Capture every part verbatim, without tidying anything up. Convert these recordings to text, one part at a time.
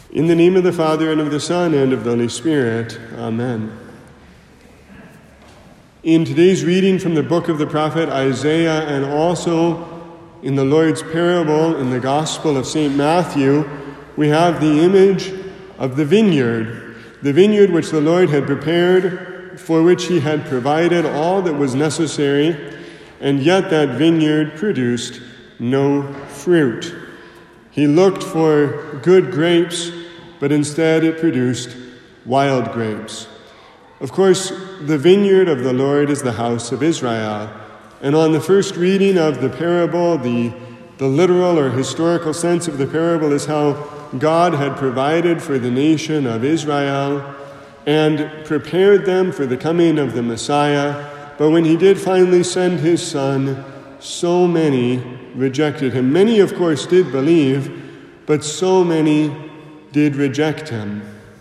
In the name of the Father, and of the Son, and of the Holy Spirit. Amen. In today's reading from the book of the prophet Isaiah, and also in the Lord's parable in the Gospel of Saint Matthew, we have the image of the vineyard, the vineyard which the Lord had prepared, for which he had provided all that was necessary, and yet that vineyard produced no fruit. He looked for good grapes, but instead it produced wild grapes. Of course, the vineyard of the Lord is the house of Israel. And on the first reading of the parable, the, the literal or historical sense of the parable is how God had provided for the nation of Israel and prepared them for the coming of the Messiah. But when he did finally send his Son, so many rejected him. Many, of course, did believe, but so many did reject him.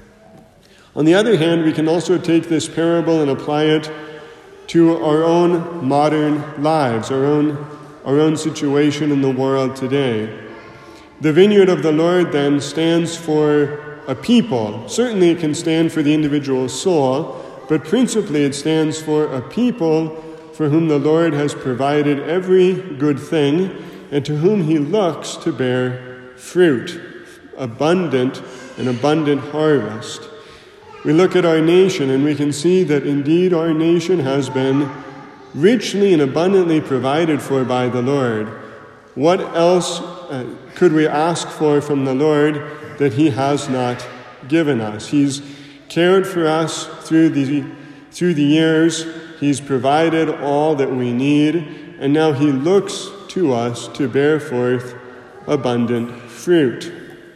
On the other hand, we can also take this parable and apply it to our own modern lives, our own, our own situation in the world today. The vineyard of the Lord then stands for a people. Certainly it can stand for the individual soul, but principally it stands for a people for whom the Lord has provided every good thing and to whom he looks to bear fruit, abundant, an abundant harvest. We look at our nation and we can see that indeed our nation has been richly and abundantly provided for by the Lord. What else uh, could we ask for from the Lord that he has not given us? He's cared for us through the, through the years. He's provided all that we need, and now he looks to us to bear forth abundant fruit.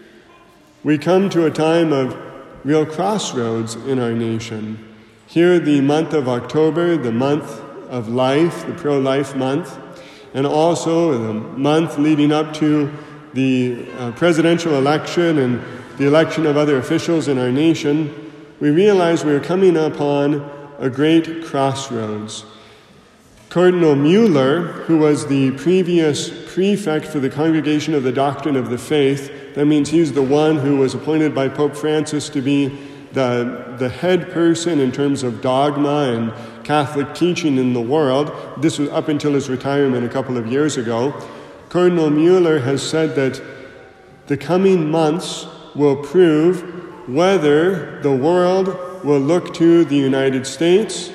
We come to a time of real crossroads in our nation. Here, the month of October, the month of life, the pro-life month, and also the month leading up to the uh, presidential election and the election of other officials in our nation, we realize we're coming upon a great crossroads. Cardinal Mueller, who was the previous prefect for the Congregation of the Doctrine of the Faith, that means he's the one who was appointed by Pope Francis to be the, the head person in terms of dogma and Catholic teaching in the world. This was up until his retirement a couple of years ago. Cardinal Mueller has said that the coming months will prove whether the world will look to the United States,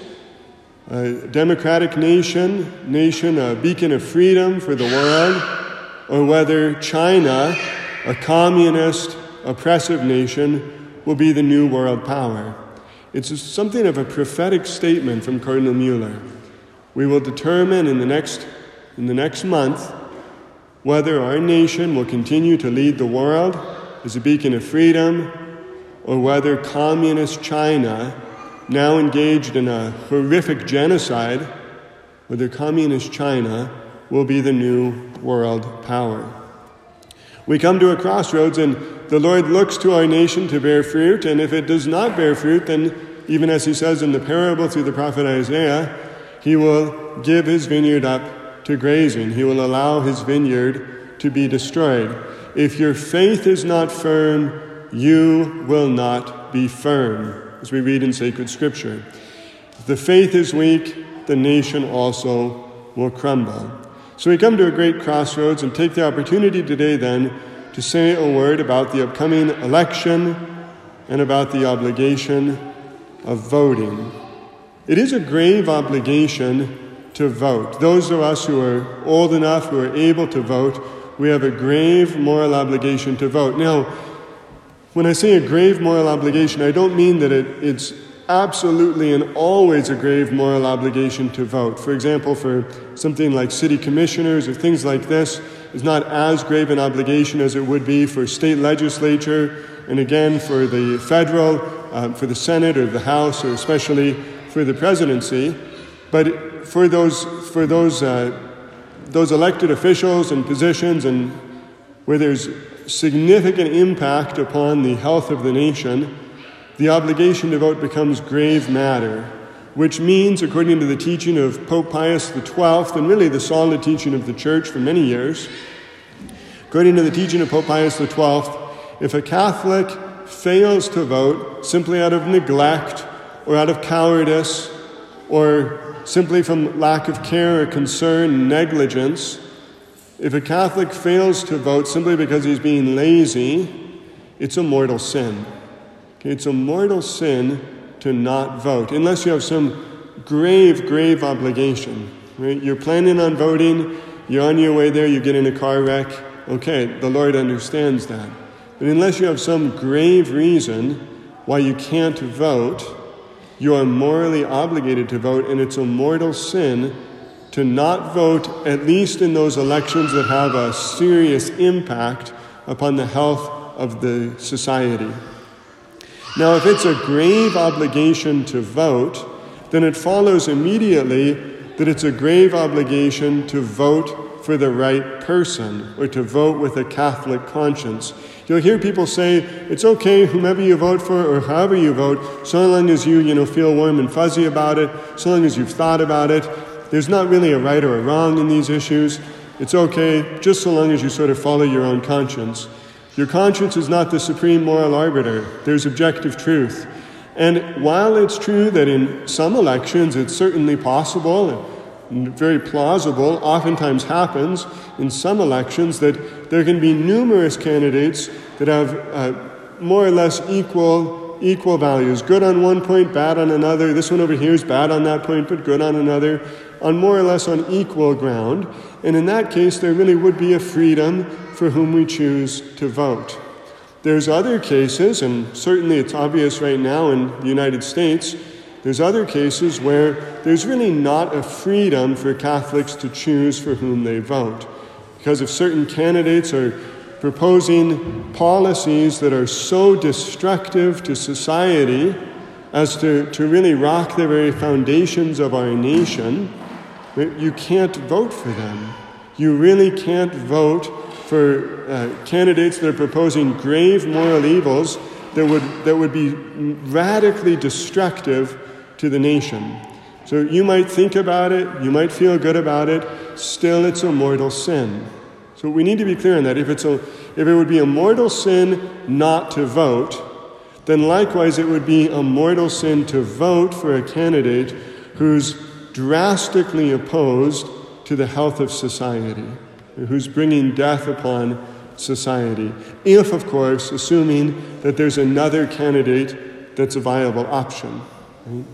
a democratic nation, nation, a beacon of freedom for the world, or whether China, a communist, oppressive nation, will be the new world power. It's something of a prophetic statement from Cardinal Mueller. We will determine in the next, in the next month whether our nation will continue to lead the world as a beacon of freedom, or whether communist China, now engaged in a horrific genocide, whether communist China will be the new world power. We come to a crossroads, and the Lord looks to our nation to bear fruit, and if it does not bear fruit, then even as he says in the parable through the prophet Isaiah, he will give his vineyard up to grazing. He will allow his vineyard to be destroyed. If your faith is not firm, you will not be firm, as we read in sacred scripture. If the faith is weak, the nation also will crumble. So we come to a great crossroads and take the opportunity today then to say a word about the upcoming election and about the obligation of voting. It is a grave obligation to vote. Those of us who are old enough, who are able to vote, we have a grave moral obligation to vote. Now, when I say a grave moral obligation, I don't mean that it, it's absolutely and always a grave moral obligation to vote. For example, for something like city commissioners or things like this, is not as grave an obligation as it would be for state legislature, and again for the federal, um, for the Senate or the House, or especially for the presidency. But for those for those uh, those elected officials and positions, and where there's significant impact upon the health of the nation, the obligation to vote becomes grave matter, which means, according to the teaching of Pope Pius the twelfth, and really the solid teaching of the Church for many years, according to the teaching of Pope Pius the twelfth, if a Catholic fails to vote simply out of neglect or out of cowardice or simply from lack of care or concern, negligence, if a Catholic fails to vote simply because he's being lazy, it's a mortal sin. Okay, it's a mortal sin to not vote, unless you have some grave, grave obligation. Right? You're planning on voting, you're on your way there, you get in a car wreck. Okay, the Lord understands that. But unless you have some grave reason why you can't vote, you are morally obligated to vote, and it's a mortal sin to not vote, at least in those elections that have a serious impact upon the health of the society. Now, if it's a grave obligation to vote, then it follows immediately that it's a grave obligation to vote for the right person, or to vote with a Catholic conscience. You'll hear people say, it's okay, whomever you vote for or however you vote, so long as you, you know, feel warm and fuzzy about it, so long as you've thought about it. There's not really a right or a wrong in these issues. It's okay, just so long as you sort of follow your own conscience. Your conscience is not the supreme moral arbiter. There's objective truth. And while it's true that in some elections it's certainly possible and very plausible, oftentimes happens in some elections, that there can be numerous candidates that have uh, more or less equal equal values. Good on one point, bad on another. This one over here is bad on that point, but good on another, on more or less on equal ground. And in that case, there really would be a freedom for whom we choose to vote. There's other cases, and certainly it's obvious right now in the United States, there's other cases where there's really not a freedom for Catholics to choose for whom they vote. Because if certain candidates are proposing policies that are so destructive to society as to, to really rock the very foundations of our nation, you can't vote for them. You really can't vote for uh, candidates that are proposing grave moral evils that would, that would be radically destructive to the nation. So you might think about it, you might feel good about it, still it's a mortal sin. So we need to be clear on that. If it's a, if it would be a mortal sin not to vote, then likewise it would be a mortal sin to vote for a candidate who's drastically opposed to the health of society, who's bringing death upon society. If, of course, assuming that there's another candidate that's a viable option. Right?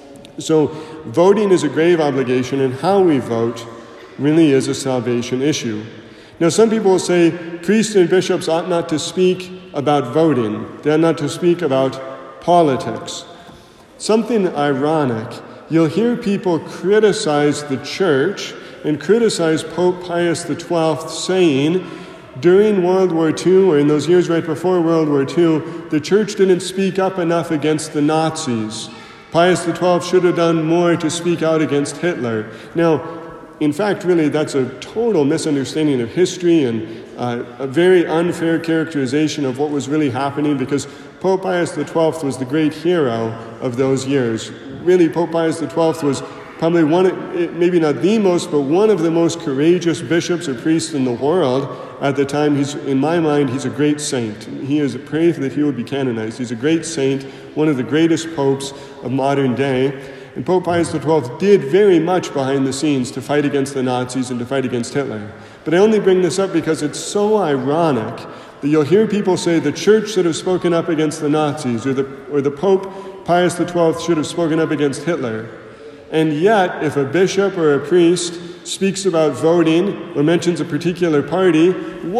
So voting is a grave obligation, and how we vote really is a salvation issue. Now, some people will say priests and bishops ought not to speak about voting. They ought not to speak about politics. Something ironic. You'll hear people criticize the church and criticize Pope Pius the twelfth, saying, during World War Two, or in those years right before World War Two, the church didn't speak up enough against the Nazis. Pius the twelfth should have done more to speak out against Hitler. Now, in fact, really, that's a total misunderstanding of history and uh, a very unfair characterization of what was really happening, because Pope Pius the twelfth was the great hero of those years. Really, Pope Pius the twelfth was probably one, maybe not the most, but one of the most courageous bishops or priests in the world at the time. He's, in my mind, he's a great saint. He is a prayer that he would be canonized. He's a great saint, one of the greatest popes of modern day. And Pope Pius the twelfth did very much behind the scenes to fight against the Nazis and to fight against Hitler. But I only bring this up because it's so ironic that you'll hear people say the church should have spoken up against the Nazis, or the, or the Pope Pius the twelfth should have spoken up against Hitler. And yet, if a bishop or a priest speaks about voting or mentions a particular party,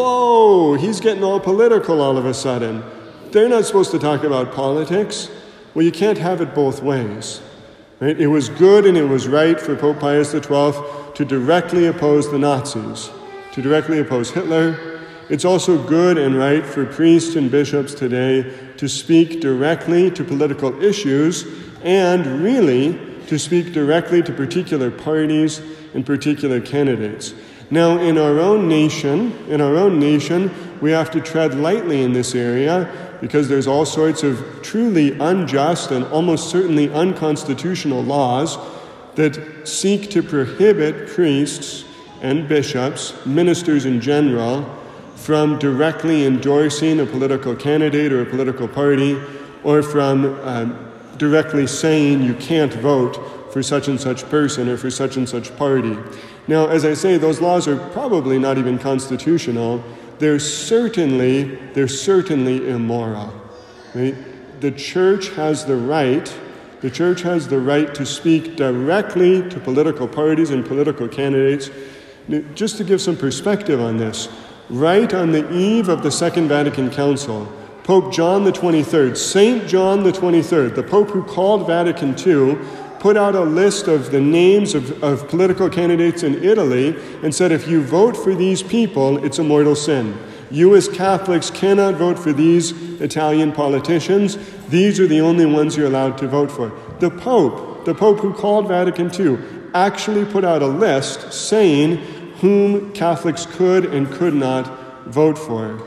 whoa, he's getting all political all of a sudden. They're not supposed to talk about politics. Well, you can't have it both ways. Right? It was good and it was right for Pope Pius the twelfth to directly oppose the Nazis, to directly oppose Hitler. It's also good and right for priests and bishops today to speak directly to political issues, and really to speak directly to particular parties and particular candidates. Now, in our own nation, in our own nation, we have to tread lightly in this area, because there's all sorts of truly unjust and almost certainly unconstitutional laws that seek to prohibit priests and bishops, ministers in general, from directly endorsing a political candidate or a political party, or from um, directly saying you can't vote for such and such person or for such and such party. Now, as I say, those laws are probably not even constitutional. They're certainly, they're certainly immoral. Right? The church has the right, the church has the right to speak directly to political parties and political candidates. Just to give some perspective on this, right on the eve of the Second Vatican Council, Pope John the twenty-third, Saint John the twenty-third, the Pope who called Vatican two, put out a list of the names of, of political candidates in Italy and said, if you vote for these people, it's a mortal sin. You as Catholics cannot vote for these Italian politicians. These are the only ones you're allowed to vote for. The Pope, the Pope who called Vatican two, actually put out a list saying whom Catholics could and could not vote for.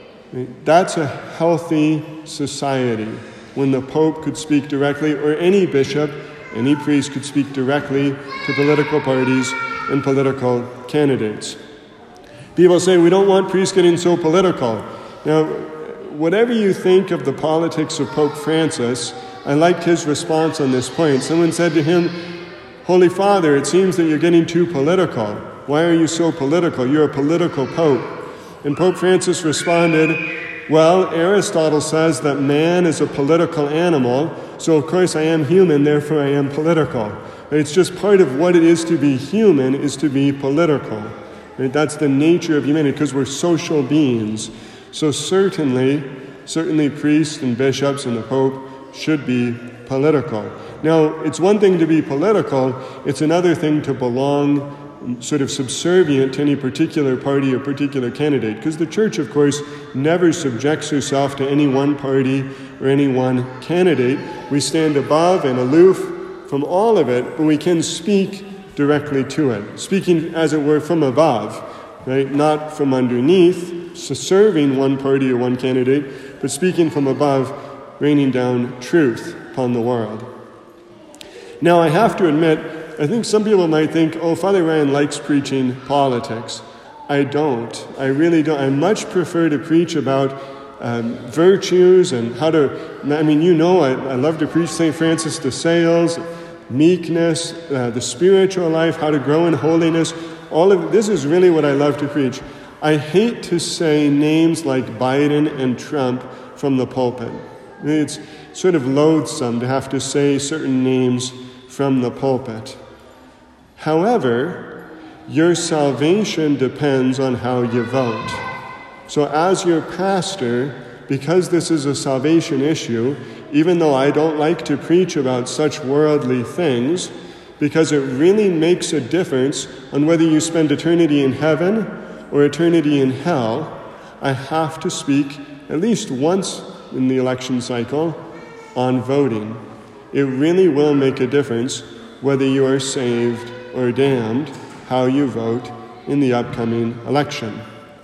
That's a healthy society when the Pope could speak directly, or any bishop, any priest could speak directly to political parties and political candidates. People say, we don't want priests getting so political. Now, whatever you think of the politics of Pope Francis, I liked his response on this point. Someone said to him, Holy Father, it seems that you're getting too political. Why are you so political? You're a political pope. And Pope Francis responded, well, Aristotle says that man is a political animal, so of course I am human, therefore I am political. It's just part of what it is to be human is to be political. That's the nature of humanity, because we're social beings. So certainly, certainly priests and bishops and the Pope should be political. Now, it's one thing to be political, it's another thing to belong sort of subservient to any particular party or particular candidate, because the Church, of course, never subjects herself to any one party or any one candidate. We stand above and aloof from all of it, but we can speak directly to it, speaking, as it were, from above, right? Not from underneath, serving one party or one candidate, but speaking from above, raining down truth upon the world. Now, I have to admit, I think some people might think, oh, Father Ryan likes preaching politics. I don't. I really don't. I much prefer to preach about um, virtues and how to, I mean, you know, I, I love to preach Saint Francis de Sales, meekness, uh, the spiritual life, how to grow in holiness. All of this is really what I love to preach. I hate to say names like Biden and Trump from the pulpit. It's sort of loathsome to have to say certain names from the pulpit. However, your salvation depends on how you vote. So as your pastor, because this is a salvation issue, even though I don't like to preach about such worldly things, because it really makes a difference on whether you spend eternity in heaven or eternity in hell, I have to speak at least once in the election cycle on voting. It really will make a difference whether you are saved or damned, how you vote in the upcoming election.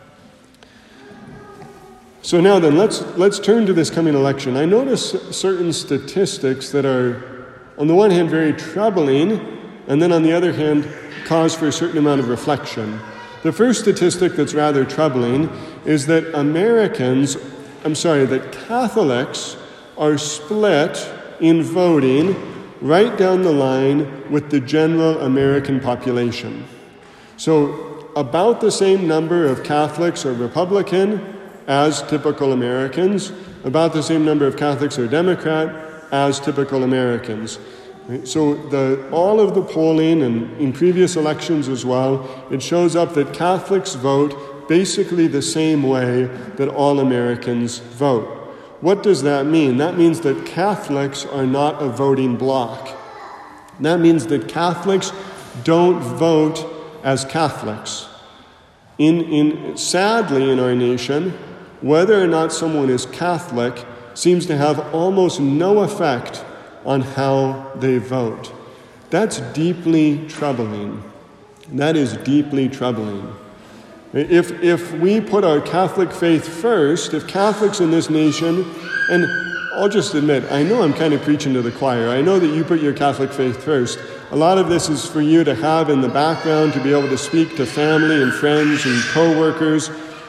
So now then, let's let's turn to this coming election. I notice certain statistics that are, on the one hand, very troubling, and then on the other hand, cause for a certain amount of reflection. The first statistic that's rather troubling is that Americans, I'm sorry, that Catholics are split in voting right down the line with the general American population. So about the same number of Catholics are Republican as typical Americans, about the same number of Catholics are Democrat as typical Americans. Right? So the, all of the polling and in previous elections as well, it shows up that Catholics vote basically the same way that all Americans vote. What does that mean? That means that Catholics are not a voting bloc. That means that Catholics don't vote as Catholics. In, in, sadly, in our nation, whether or not someone is Catholic seems to have almost no effect on how they vote. That's deeply troubling. That is deeply troubling. If if we put our Catholic faith first, if Catholics in this nation, and I'll just admit, I know I'm kind of preaching to the choir. I know that you put your Catholic faith first. A lot of this is for you to have in the background to be able to speak to family and friends and co-workers.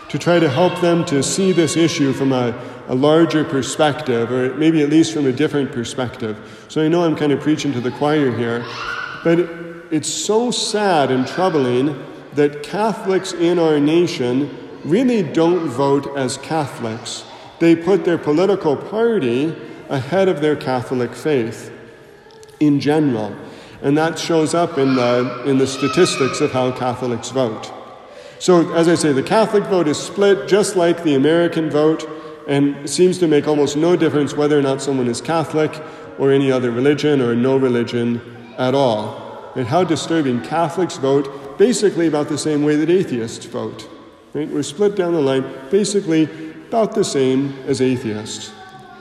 to try to help them to see this issue from a, a larger perspective, or maybe at least from a different perspective. So I know I'm kind of preaching to the choir here, but it's so sad and troubling that Catholics in our nation really don't vote as Catholics. They put their political party ahead of their Catholic faith in general. And that shows up in the, in the statistics of how Catholics vote. So, as I say, the Catholic vote is split just like the American vote, and it seems to make almost no difference whether or not someone is Catholic or any other religion or no religion at all. And how disturbing. Catholics vote basically about the same way that atheists vote. Right? We're split down the line, basically about the same as atheists.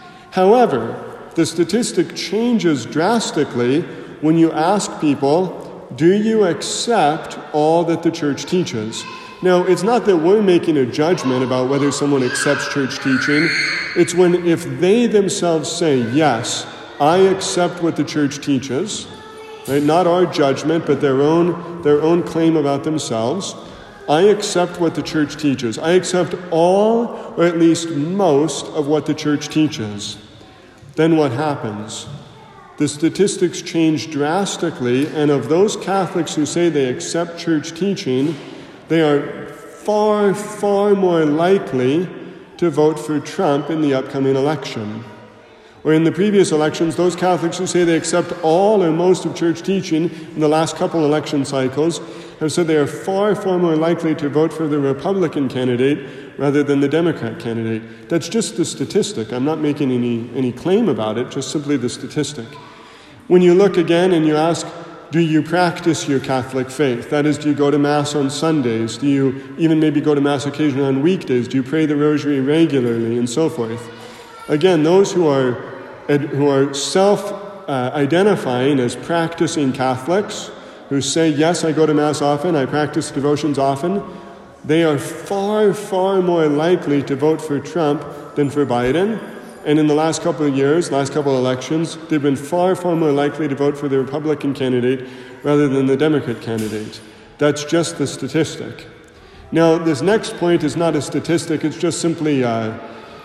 However, the statistic changes drastically when you ask people, do you accept all that the church teaches? Now, it's not that we're making a judgment about whether someone accepts church teaching. It's when if they themselves say, yes, I accept what the church teaches, right? Not our judgment, but their own, their own claim about themselves. I accept what the church teaches. I accept all, or at least most, of what the church teaches. Then what happens? The statistics change drastically, and of those Catholics who say they accept church teaching, they are far, far more likely to vote for Trump in the upcoming election. Or in the previous elections, those Catholics who say they accept all or most of church teaching in the last couple election cycles have said they are far, far more likely to vote for the Republican candidate rather than the Democrat candidate. That's just the statistic. I'm not making any, any claim about it, just simply the statistic. When you look again and you ask, do you practice your Catholic faith? That is, do you go to Mass on Sundays? Do you even maybe go to Mass occasionally on weekdays? Do you pray the Rosary regularly? And so forth. Again, those who are, who are self-identifying uh, as practicing Catholics, who say, yes, I go to Mass often, I practice devotions often, they are far, far more likely to vote for Trump than for Biden. And in the last couple of years, last couple of elections, they've been far, far more likely to vote for the Republican candidate rather than the Democrat candidate. That's just the statistic. Now, this next point is not a statistic, it's just simply uh,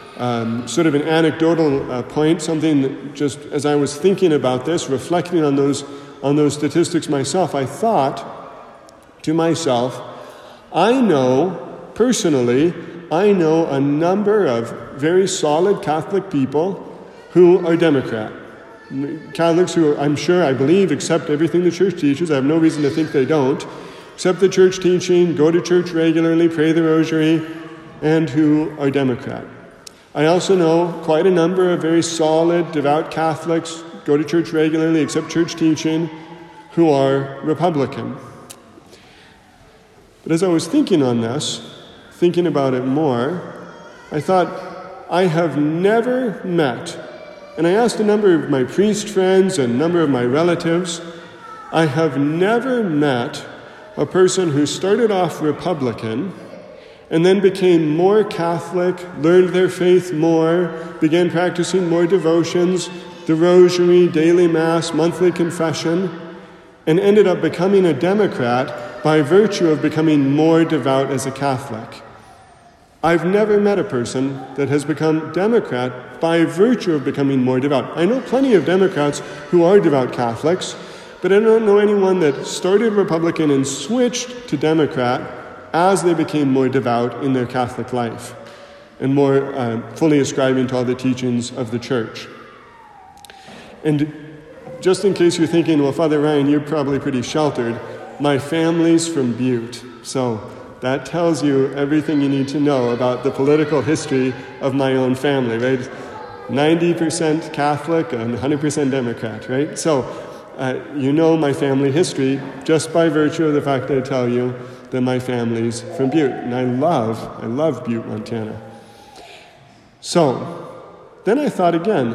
um, sort of an anecdotal uh, point, something that just as I was thinking about this, reflecting on those, on those statistics myself, I thought to myself, I know, personally, I know a number of very solid Catholic people who are Democrat. Catholics who I'm sure, I believe, accept everything the church teaches. I have no reason to think they don't. Accept the church teaching, go to church regularly, pray the Rosary, and who are Democrat. I also know quite a number of very solid, devout Catholics, go to church regularly, accept church teaching, who are Republican. But as I was thinking on this, thinking about it more, I thought, I have never met, and I asked a number of my priest friends and a number of my relatives, I have never met a person who started off Republican and then became more Catholic, learned their faith more, began practicing more devotions, the Rosary, daily Mass, monthly confession, and ended up becoming a Democrat by virtue of becoming more devout as a Catholic. I've never met a person that has become Democrat by virtue of becoming more devout. I know plenty of Democrats who are devout Catholics, but I don't know anyone that started Republican and switched to Democrat as they became more devout in their Catholic life and more uh, fully ascribing to all the teachings of the Church. And just in case you're thinking, well, Father Ryan, you're probably pretty sheltered, my family's from Butte, so that tells you everything you need to know about the political history of my own family, right? ninety percent Catholic and one hundred percent Democrat, right? So uh, you know my family history just by virtue of the fact that I tell you that my family's from Butte. And I love, I love Butte, Montana. So then I thought again,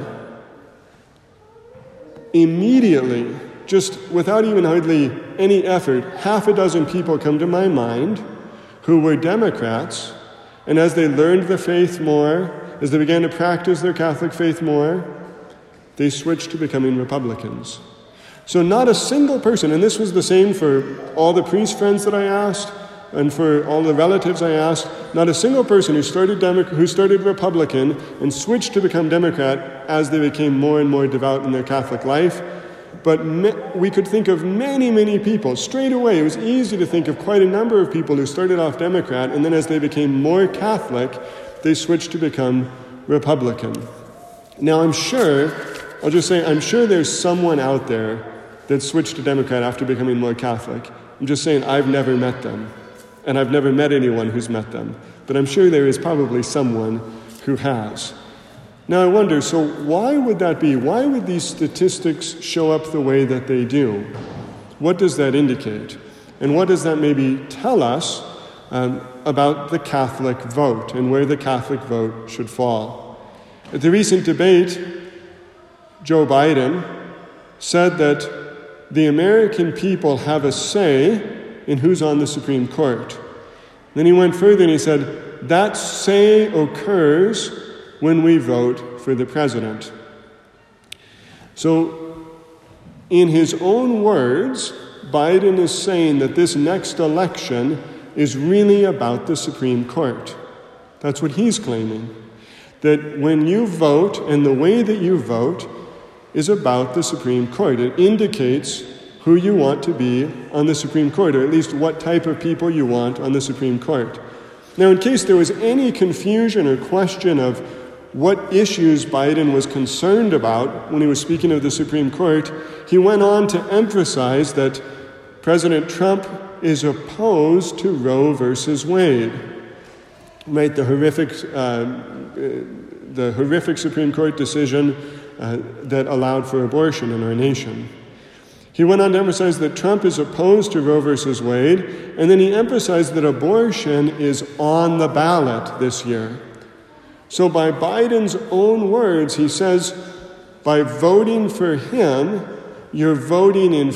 immediately, just without even hardly any effort, half a dozen people come to my mind who were Democrats, and as they learned the faith more, as they began to practice their Catholic faith more, they switched to becoming Republicans. So not a single person, and this was the same for all the priest friends that I asked, and for all the relatives I asked, not a single person who started Demo- who started Republican and switched to become Democrat as they became more and more devout in their Catholic life. But me- we could think of many, many people. Straight away, it was easy to think of quite a number of people who started off Democrat, and then as they became more Catholic, they switched to become Republican. Now, I'm sure, I'll just say, I'm sure there's someone out there that switched to Democrat after becoming more Catholic. I'm just saying, I've never met them. And I've never met anyone who's met them. But I'm sure there is probably someone who has. Now I wonder, so why would that be? Why would these statistics show up the way that they do? What does that indicate? And what does that maybe tell us um, about the Catholic vote and where the Catholic vote should fall? At the recent debate, Joe Biden said that the American people have a say in who's on the Supreme Court. Then he went further and he said, that say occurs when we vote for the president. So, in his own words, Biden is saying that this next election is really about the Supreme Court. That's what he's claiming. That when you vote, and the way that you vote, is about the Supreme Court. It indicates who you want to be on the Supreme Court, or at least what type of people you want on the Supreme Court. Now, in case there was any confusion or question of what issues Biden was concerned about when he was speaking of the Supreme Court, he went on to emphasize that President Trump is opposed to Roe versus Wade, right? The horrific, uh, the horrific Supreme Court decision uh, that allowed for abortion in our nation. He went on to emphasize that Trump is opposed to Roe versus Wade, and then he emphasized that abortion is on the ballot this year. So by Biden's own words, he says, by voting for him, you're voting in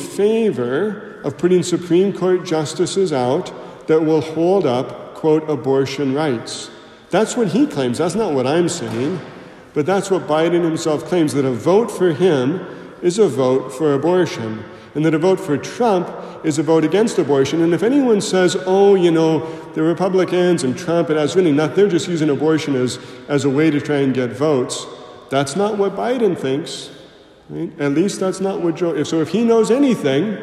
favor of putting Supreme Court justices out that will hold up, quote, abortion rights. That's what he claims. That's not what I'm saying. But that's what Biden himself claims, that a vote for him is a vote for abortion, and that a vote for Trump is a vote against abortion. And if anyone says, oh, you know, the Republicans and Trump, it has really not, they're just using abortion as, as a way to try and get votes, that's not what Biden thinks. Right? At least that's not what Joe, if, so if he knows anything,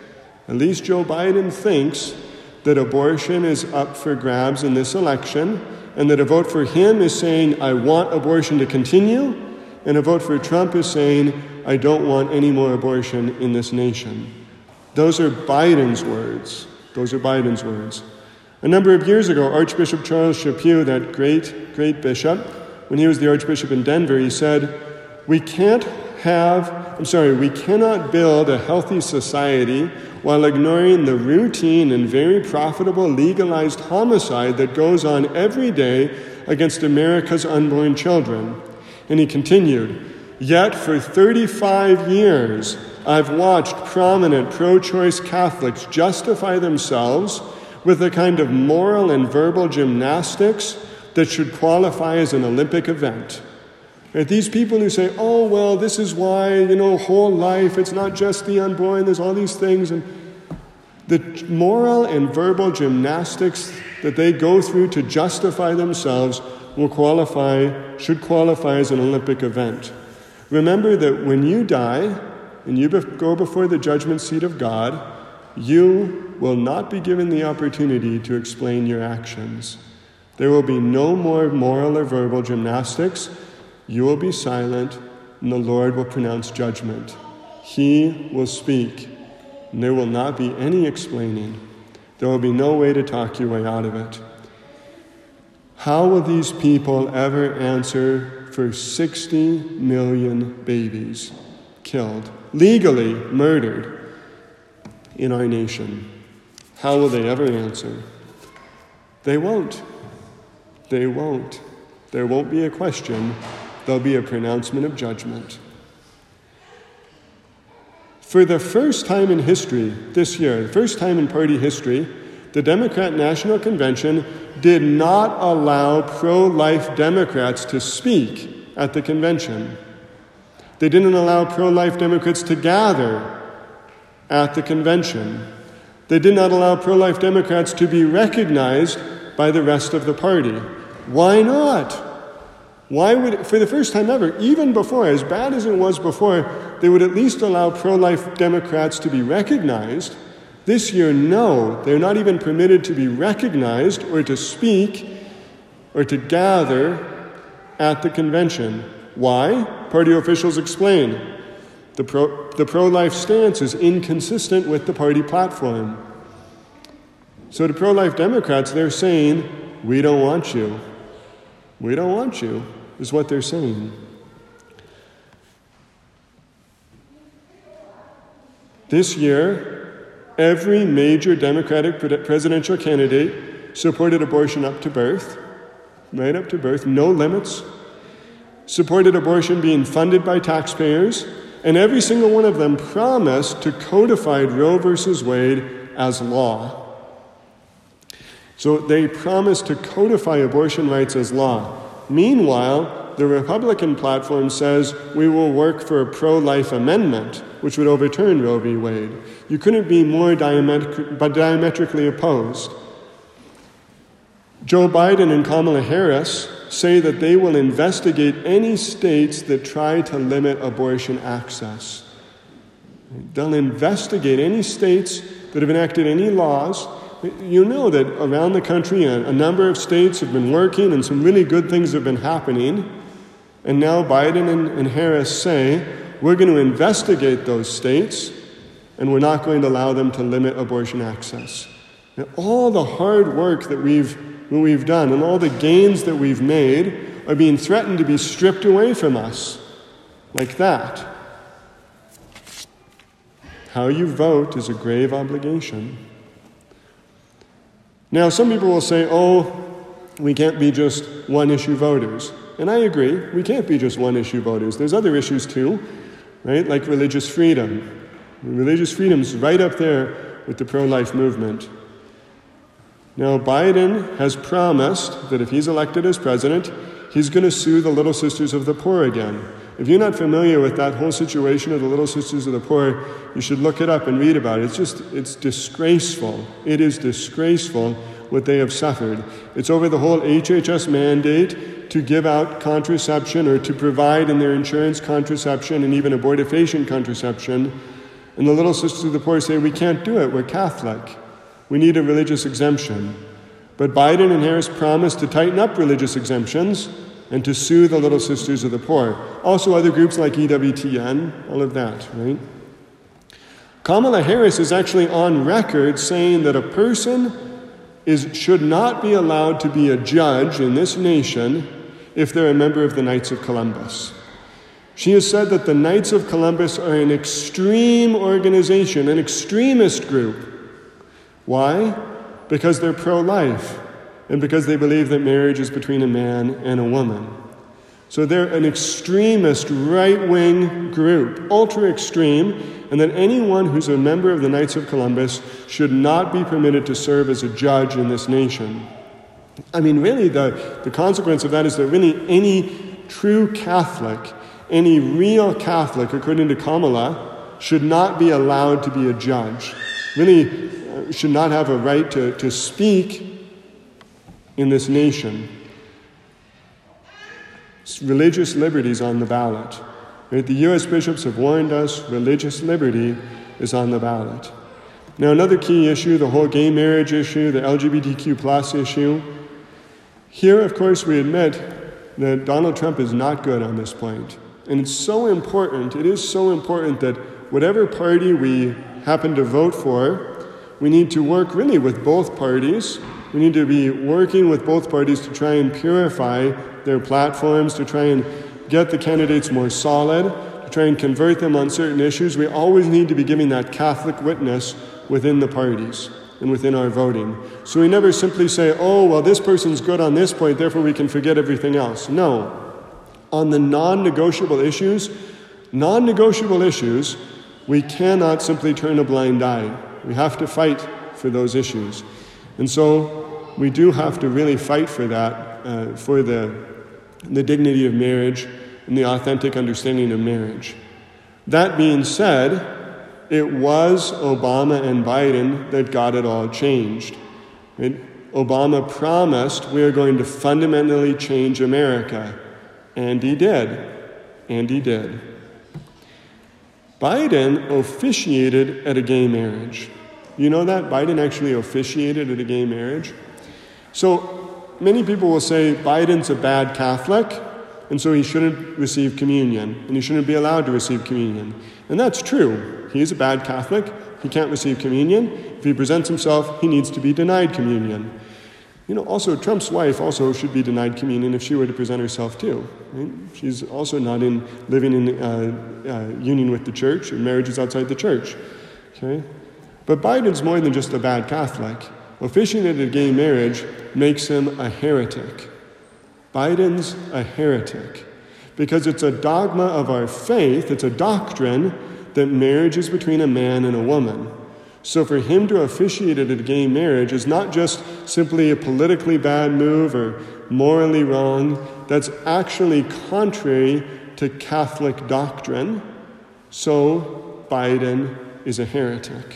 at least Joe Biden thinks that abortion is up for grabs in this election, and that a vote for him is saying, I want abortion to continue, and a vote for Trump is saying, I don't want any more abortion in this nation. Those are Biden's words. Those are Biden's words. A number of years ago, Archbishop Charles Chaput, that great, great bishop, when he was the Archbishop in Denver, he said, we can't have, I'm sorry, we cannot build a healthy society while ignoring the routine and very profitable legalized homicide that goes on every day against America's unborn children. And he continued, yet for thirty-five years, I've watched prominent pro-choice Catholics justify themselves with a kind of moral and verbal gymnastics that should qualify as an Olympic event. Right? These people who say, oh, well, this is why, you know, whole life, it's not just the unborn, there's all these things. And the moral and verbal gymnastics that they go through to justify themselves will qualify, should qualify as an Olympic event. Remember that when you die and you go before the judgment seat of God, you will not be given the opportunity to explain your actions. There will be no more moral or verbal gymnastics. You will be silent, and the Lord will pronounce judgment. He will speak, and there will not be any explaining. There will be no way to talk your way out of it. How will these people ever answer for sixty million babies killed, legally murdered in our nation? How will they ever answer? They won't. They won't. There won't be a question. There'll be a pronouncement of judgment. For the first time in history this year, the first time in party history, the Democrat National Convention did not allow pro-life Democrats to speak at the convention. They didn't allow pro-life Democrats to gather at the convention. They did not allow pro-life Democrats to be recognized by the rest of the party. Why not? Why would, for the first time ever, even before, as bad as it was before, they would at least allow pro-life Democrats to be recognized. This year, no, they're not even permitted to be recognized or to speak or to gather at the convention. Why? Party officials explain. The, pro, the pro-life stance is inconsistent with the party platform. So to pro-life Democrats, they're saying, we don't want you. We don't want you, is what they're saying. This year, every major Democratic presidential candidate supported abortion up to birth, right up to birth, no limits, supported abortion being funded by taxpayers, and every single one of them promised to codify Roe versus Wade as law. So they promised to codify abortion rights as law. Meanwhile, the Republican platform says we will work for a pro-life amendment, which would overturn Roe v. Wade. You couldn't be more diametri- diametrically opposed. Joe Biden and Kamala Harris say that they will investigate any states that try to limit abortion access. They'll investigate any states that have enacted any laws. You know that around the country, a, a number of states have been working and some really good things have been happening. And now Biden and, and Harris say, we're going to investigate those states and we're not going to allow them to limit abortion access. Now, all the hard work that we've, that we've done and all the gains that we've made are being threatened to be stripped away from us like that. How you vote is a grave obligation. Now, some people will say, oh, we can't be just one-issue voters. And I agree, we can't be just one-issue voters. There's other issues too, right? Like religious freedom. Religious freedom's right up there with the pro-life movement. Now, Biden has promised that if he's elected as president, he's going to sue the Little Sisters of the Poor again. If you're not familiar with that whole situation of the Little Sisters of the Poor, you should look it up and read about it. It's just, it's disgraceful. It is disgraceful what they have suffered. It's over the whole H H S mandate to give out contraception or to provide in their insurance contraception and even abortifacient contraception. And the Little Sisters of the Poor say, we can't do it, we're Catholic. We need a religious exemption. But Biden and Harris promised to tighten up religious exemptions and to sue the Little Sisters of the Poor. Also other groups like E W T N, all of that, right? Kamala Harris is actually on record saying that a person is, should not be allowed to be a judge in this nation if they're a member of the Knights of Columbus. She has said that the Knights of Columbus are an extreme organization, an extremist group. Why? Because they're pro-life. And because they believe that marriage is between a man and a woman. So they're an extremist right-wing group, ultra-extreme, and that anyone who's a member of the Knights of Columbus should not be permitted to serve as a judge in this nation. I mean, really, the, the consequence of that is that really any true Catholic, any real Catholic, according to Kamala, should not be allowed to be a judge. Really uh, should not have a right to, to speak in this nation. Religious liberty is on the ballot. Right? The U S bishops have warned us religious liberty is on the ballot. Now, another key issue, the whole gay marriage issue, the L G B T Q plus issue. Here, of course, we admit that Donald Trump is not good on this point. And it's so important, it is so important that whatever party we happen to vote for, we need to work really with both parties. We need to be working with both parties to try and purify their platforms, to try and get the candidates more solid, to try and convert them on certain issues. We always need to be giving that Catholic witness within the parties and within our voting. So we never simply say, oh, well, this person's good on this point, therefore we can forget everything else. No. On the non-negotiable issues, non-negotiable issues, we cannot simply turn a blind eye. We have to fight for those issues. And so we do have to really fight for that, uh, for the, the dignity of marriage and the authentic understanding of marriage. That being said, it was Obama and Biden that got it all changed. Right? Obama promised we are going to fundamentally change America. And he did. And he did. Biden officiated at a gay marriage. You know that? Biden actually officiated at a gay marriage. So many people will say Biden's a bad Catholic, and so he shouldn't receive communion, and he shouldn't be allowed to receive communion. And that's true. He is a bad Catholic. He can't receive communion. If he presents himself, he needs to be denied communion. You know, also, Trump's wife also should be denied communion if she were to present herself too. Right? She's also not in living in uh, uh, union with the church, or marriage is outside the church. Okay? But Biden's more than just a bad Catholic. Officiating at a gay marriage makes him a heretic. Biden's a heretic because it's a dogma of our faith, it's a doctrine that marriage is between a man and a woman. So for him to officiate at a gay marriage is not just simply a politically bad move or morally wrong. That's actually contrary to Catholic doctrine. So Biden is a heretic.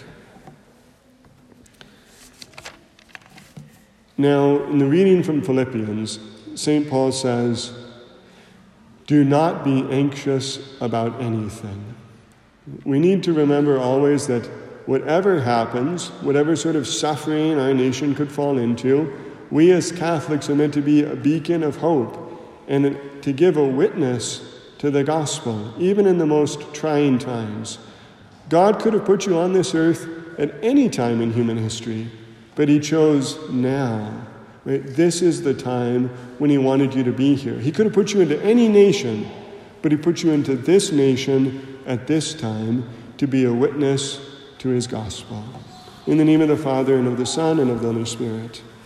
Now, in the reading from Philippians, Saint Paul says, "Do not be anxious about anything." We need to remember always that whatever happens, whatever sort of suffering our nation could fall into, we as Catholics are meant to be a beacon of hope and to give a witness to the gospel, even in the most trying times. God could have put you on this earth at any time in human history, but he chose now. Right? This is the time when he wanted you to be here. He could have put you into any nation, but he put you into this nation at this time to be a witness to his gospel. In the name of the Father, and of the Son, and of the Holy Spirit.